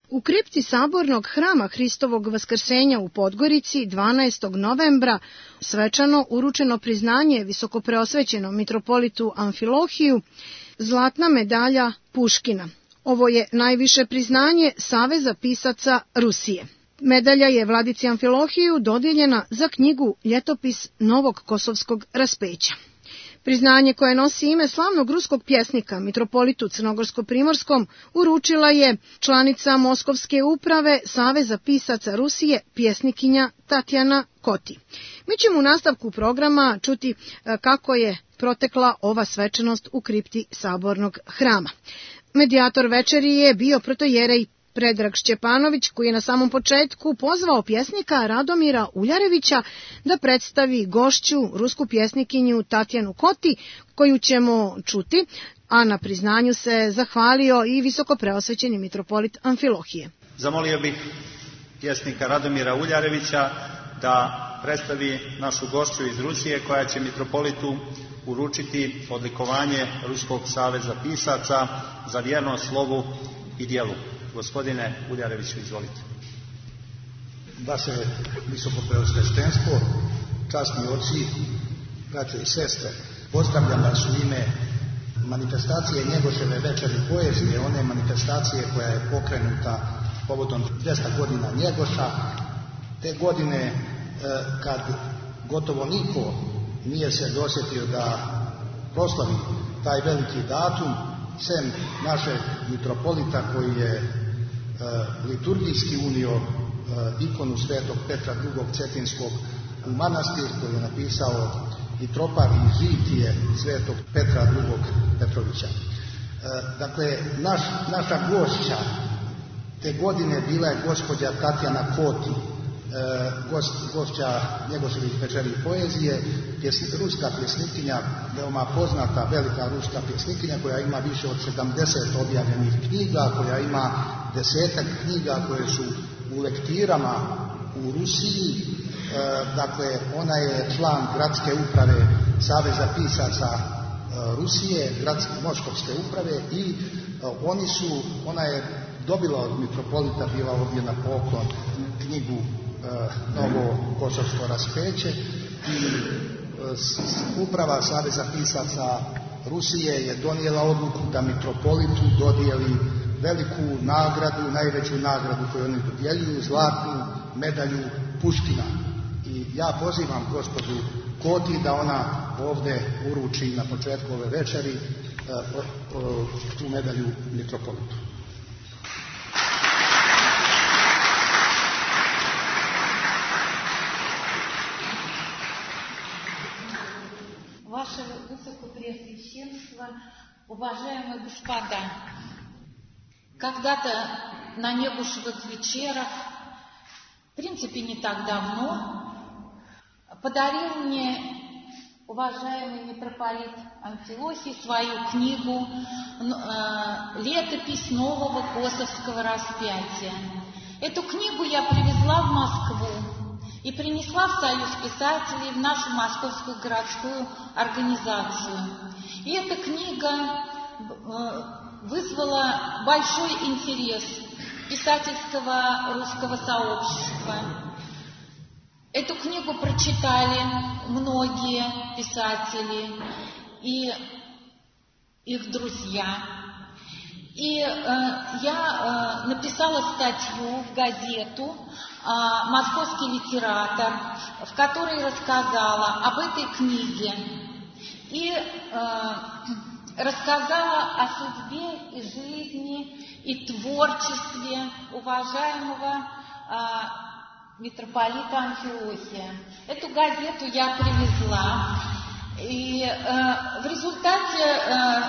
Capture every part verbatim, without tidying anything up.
U kripti Sabornog hrama Hristovog vaskrsenja u Podgorici dvanaestog novembra svečano uručeno priznanje visokopreosvećenom mitropolitu Amfilohiju, zlatna medalja Puškina. Ovo je najviše priznanje Saveza pisaca Rusije. Medalja je vladici Amfilohiju dodijeljena za knjigu Ljetopis novog kosovskog raspeća. Priznanje koje nosi ime slavnog ruskog pjesnika mitropolitu Crnogorsko-primorskom uručila je članica Moskovske uprave Saveza pisaca Rusije pjesnikinja Tatjana Koti. Mi ćemo u nastavku programa čuti kako je protekla ova svečanost u kripti Sabornog hrama. Medijator večeri je bio protojerej Predrag Šćepanović, koji je na samom početku pozvao pjesnika Radomira Uljarevića da predstavi gošću, rusku pjesnikinju Tatjanu Koti, koju ćemo čuti, a na priznanju se zahvalio i visokopreosvećeni mitropolit Amfilohije. Zamolio bih pjesnika Radomira Uljarevića da predstavi našu gošću iz Rusije, koja će mitropolitu uručiti odlikovanje Ruskog saveza pisaca za vjernost slovu i djelu. Gospodine Uljareviću, izvolite. Vaše visokopreosveštenstvo, časni oci, braćo i sestre, pozdravljam vas u ime manifestacije Njegoševe večeri poezije, one manifestacije koja je pokrenuta povodom dvjesto godina Njegoša, te godine kad gotovo niko nije se dosjetio da proslavi taj veliki datum, sem našeg mitropolita koji je e, liturgijski unio e, ikonu svetog Petra drugog Cetinskog u manastir, koji je napisao mitropar i žitije svetog Petra drugog Petrovića. E, dakle, naš, naša gošća te godine bila je gospođa Tatjana Koti, e, gost, gošća Njegoševih večeri poezije, pjesni, ruska pjesnikinja, veoma poznata, velika ruska pjesnikinja koja ima više od sedamdeset objavljenih knjiga, koja ima desetak knjiga koje su u lektirama u Rusiji. E, dakle, ona je član gradske uprave Saveza pisaca e, Rusije, gradske Moskovske uprave i e, oni su, ona je dobila od mitropolita, bila ovdje na poklon, knjigu e, Novo kosovsko raspeće i uprava Saveza pisaca Rusije je donijela odluku da mitropolitu dodijeli veliku nagradu, najveću nagradu koju oni dodjeljuju, zlatnu medalju Puškina. I ja pozivam gospođu Koti da ona ovdje uruči na početku ove večeri tu medalju mitropolitu. Ваше Высокопреосвященство, уважаемые господа, когда-то на Небушевых вечерах, в принципе не так давно, подарил мне уважаемый митрополит Амфилохий свою книгу «Летопись нового косовского распятия». Эту книгу я привезла в Москву и принесла в Союз писателей, в нашу московскую городскую организацию. И эта книга вызвала большой интерес писательского русского сообщества. Эту книгу прочитали многие писатели и их друзья. И э, я э, написала статью в газету «Московский литератор», в которой рассказала об этой книге и э, рассказала о судьбе и жизни и творчестве уважаемого э, митрополита Амфилохия. Эту газету я привезла, и э, в результате э,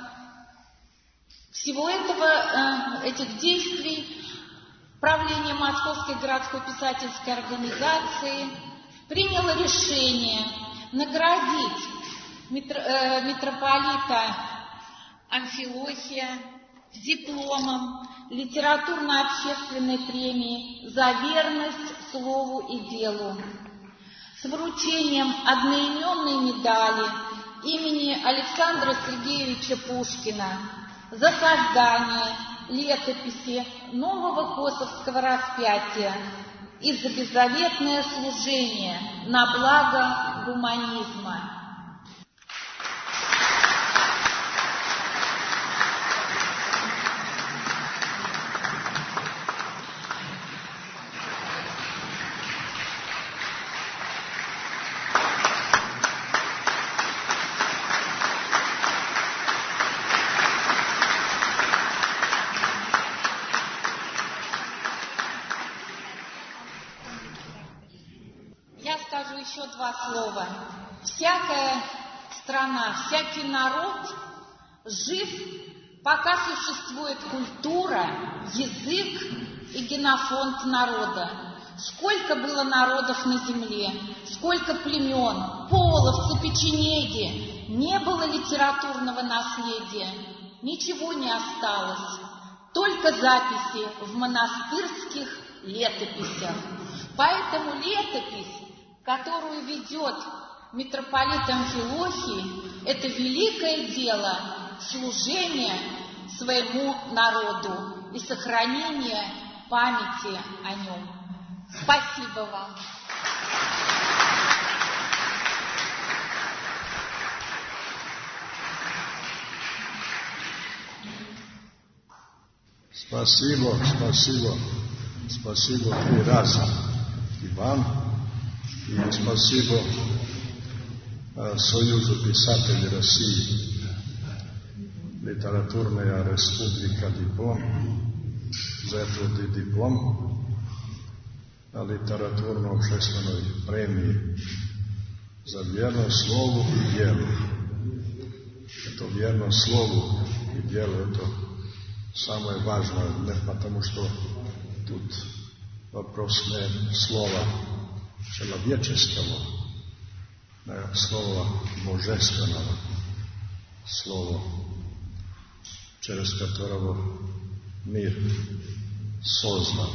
всего этого, э, этих действий, правление Московской городской писательской организации приняло решение наградить митро, э, митрополита Амфилохия дипломом литературно-общественной премии за верность слову и делу, с вручением одноименной медали имени Александра Сергеевича Пушкина за создание летописи нового Косовского распятия и за беззаветное служение на благо гуманизма. Еще два слова. Всякая страна, всякий народ жив, пока существует культура, язык и генофонд народа. Сколько было народов на земле, сколько племен, половцы, печенеги, не было литературного наследия, ничего не осталось, только записи в монастырских летописях. Поэтому летопись, которую ведет митрополит Амфилохий, это великое дело служения своему народу и сохранения памяти о нем. Спасибо вам. Спасибо, спасибо, спасибо три раза и вам. И спасибо Союзу писателей России, Литературная республика диплом, за этот диплом литературно-общественной премии за верное слову и делу. Это верное слову и делу, это самое важное, не потому что тут вопрос не слова человеческого, а слова божественного, слова, через которого мир создан.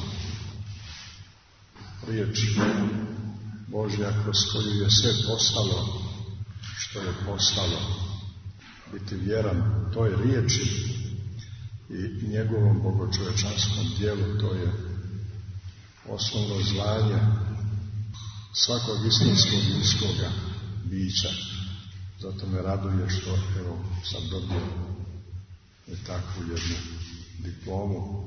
Riječ Božja kroz koju je sve postalo što je postalo. Biti vjeran toj riječi i njegovom bogočovečanskom dijelu, to je osnovno zvanje svakog istinskog ljudskoga bića. Zato me raduje što evo sam dobio takvu jednu diplomu,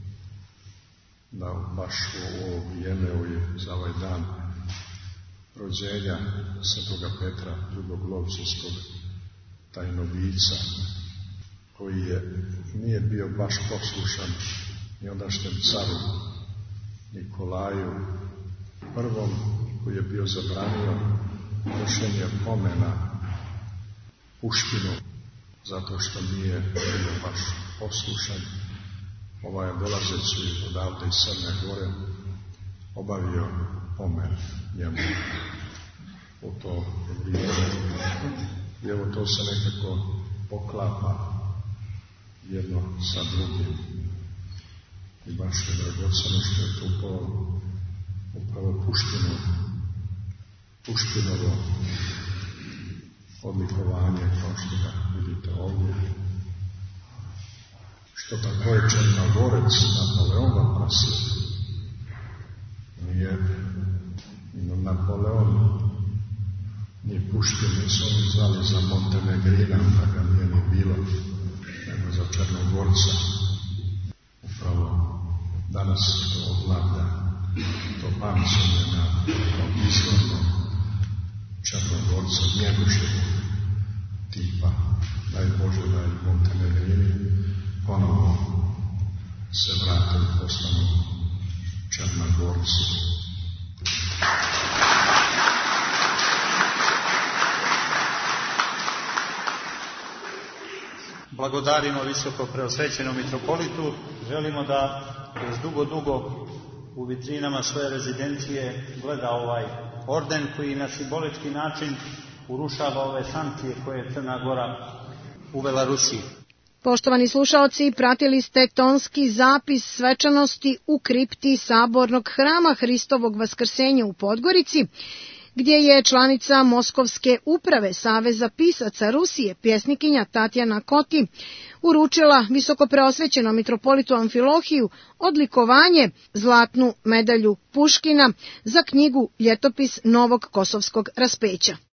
da baš u ovo vrijeme, za ovaj dan rođenja Svetoga Petra, drugog Lovćinskog tajnobica, koji je, nije bio baš poslušan ni ondašnjem caru Nikolaju prvom, koji je bio zabranio vršenje pomena Puškinu, zato što nije bio baš poslušan. Ovaj je dolazeći odavde iz Crne Gore obavio pomen njemu u to vrijeme. I evo to se nekako poklapa jedno sa drugim. I baš je dragoceno što je to upravo, upravo Puškino, Puškinovo odlikovanje, kao što ga vidite ovdje. Što tako je Črnogorec Napoleonov prasio. Nije Napoleon ni Puškin nisu oni zvali za Montenegrina, da ga nije ni bilo, nego za Črnogorca. Upravo danas to oblavlja, to pamćenje na izvornom Črnogorca, Njegoševog tipa. Daj Bože da je Montenegrini ponovo se vrate i postanu Črnogorci. Blagodarimo visoko preosvećenom mitropolitu. Želimo da još dugo, dugo u vitrinama svoje rezidencije gleda ovaj orden koji na simbolički način urušava ove sankcije koje je Crna Gora uvela Rusiji. Poštovani slušaoci, pratili ste tonski zapis svečanosti u kripti Sabornog hrama Hristovog Vaskrsenja u Podgorici, gdje je članica Moskovske uprave Saveza pisaca Rusije, pjesnikinja Tatjana Koti, uručila visokopreosvećenom mitropolitu Amfilohiju odlikovanje zlatnu medalju Puškina za knjigu Ljetopis novog kosovskog raspeća.